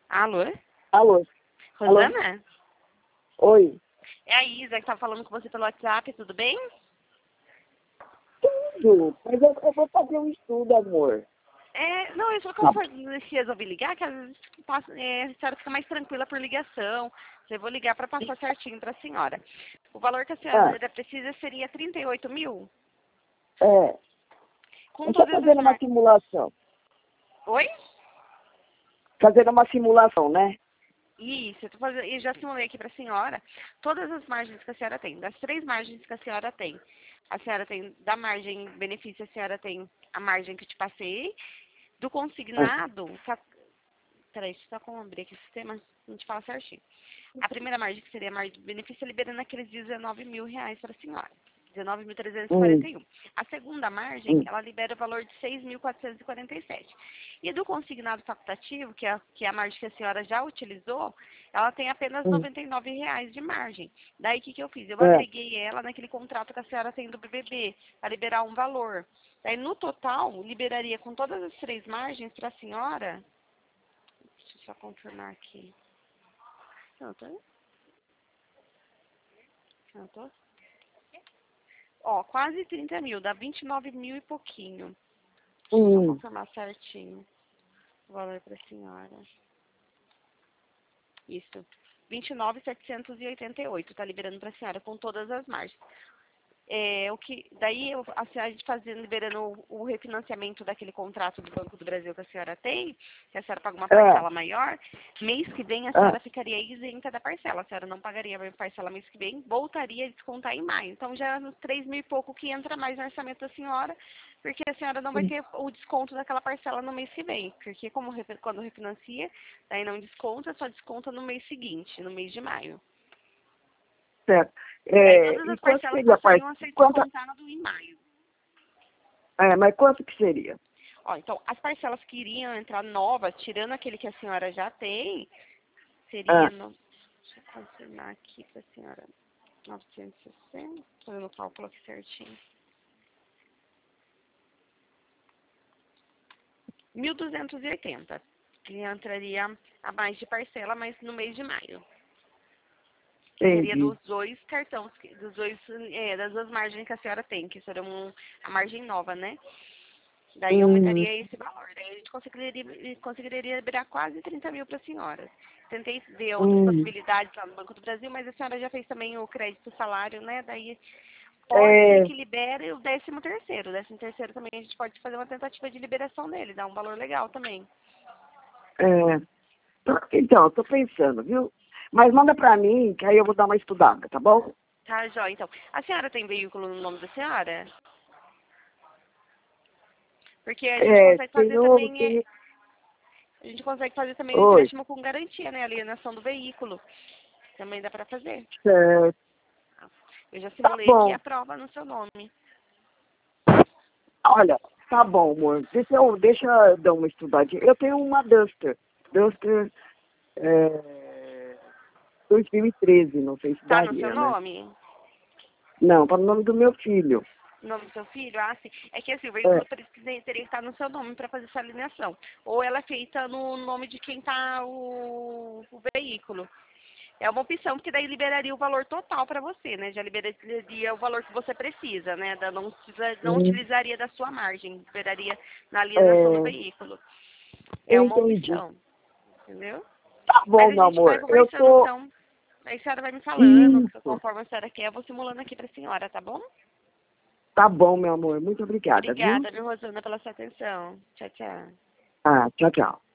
Alô? Alô? Alô? Rosana? Oi? É a Isa que tá falando com você pelo WhatsApp, tudo bem? Tudo. Mas eu vou fazer um estudo, amor. Não, eu só que Tá. eu resolvi ligar, que às vezes a senhora fica mais tranquila por ligação. Eu vou ligar para passar certinho para a senhora. O valor que a senhora precisa seria 38 mil? É. Com Eu tô todas as fazendo uma marcas. simulação. Oi? Fazendo uma simulação, né? Isso, eu já simulei aqui para a senhora todas as margens que a senhora tem. Das 3 margens que a senhora tem da margem benefício, a senhora tem a margem que eu te passei. Do consignado, peraí, só como abrir aqui o sistema, a gente fala certinho. A primeira margem, que seria a margem de benefício, liberando aqueles 19 mil reais para a senhora. 19.341. A segunda margem, ela libera o valor de 6.447. E do consignado facultativo, que é a margem que a senhora já utilizou, ela tem apenas 99 reais de margem. Daí, o que eu fiz? Eu agreguei ela naquele contrato que a senhora tem do BBB, para liberar um valor. Daí, no total, liberaria com todas as 3 margens para a senhora. Deixa eu só confirmar aqui. Não, tô. Ó, quase 30 mil, dá 29 mil e pouquinho. Deixa eu só confirmar certinho o valor para a senhora. Isso. 29.788, tá liberando para a senhora com todas as margens. Daí a gente fazendo, liberando o refinanciamento daquele contrato do Banco do Brasil que a senhora tem, que a senhora paga uma parcela maior, mês que vem a senhora ficaria isenta da parcela, a senhora não pagaria a parcela mês que vem, voltaria a descontar em maio. Então já é nos 3 mil e pouco que entra mais no orçamento da senhora, porque a senhora não vai ter o desconto daquela parcela no mês que vem, porque quando refinancia, daí não desconta, só desconta no mês seguinte, no mês de maio. Certo. Daí todas E as quanto parcelas seria a passariam a ser descontadas em maio. Mas quanto que seria? Ó, então, as parcelas que iriam entrar novas, tirando aquele que a senhora já tem, seria... Deixa eu confirmar aqui para a senhora. 960, fazendo o cálculo aqui certinho. 1.280, que entraria a mais de parcela, mas no mês de maio. Seria Entendi. dos 2 cartões, das 2 margens que a senhora tem, que serão a margem nova, né? Daí aumentaria esse valor. Daí a gente conseguiria liberar quase 30 mil para a senhora. Tentei ver outras possibilidades lá no Banco do Brasil, mas a senhora já fez também o crédito salário, né? Daí pode ser que libere o 13º. O 13º também a gente pode fazer uma tentativa de liberação dele, dá um valor legal também. Então, eu tô pensando, viu? Mas manda pra mim, que aí eu vou dar uma estudada, tá bom? Tá, jóia. Então, a senhora tem veículo no nome da senhora? Porque a gente consegue fazer também... A gente consegue fazer também o empréstimo com garantia, né? Alienação do veículo. Também dá para fazer. Certo. Eu já simulei aqui a prova no seu nome. Olha, tá bom, amor. Deixa eu dar uma estudadinha. Eu tenho uma Duster. Duster 2013, não sei se Tá no daria, seu né? nome? Não, tá no nome do meu filho. No nome do seu filho? Ah, sim. É que assim, o veículo teria que estar no seu nome para fazer essa alienação. Ou ela é feita no nome de quem tá o veículo. É uma opção, porque daí liberaria o valor total para você, né? Já liberaria o valor que você precisa, né? Não utilizaria da sua margem, liberaria na alienação do veículo. É uma Entendi. opção, entendeu? Tá bom, Mas a meu gente vai amor. conversando, então. Aí a senhora vai me falando, Isso. conforme a senhora quer, eu vou simulando aqui para a senhora, tá bom? Tá bom, meu amor. Muito obrigada, viu? Obrigada, viu, Rosana, pela sua atenção. Tchau, tchau. Tchau, tchau.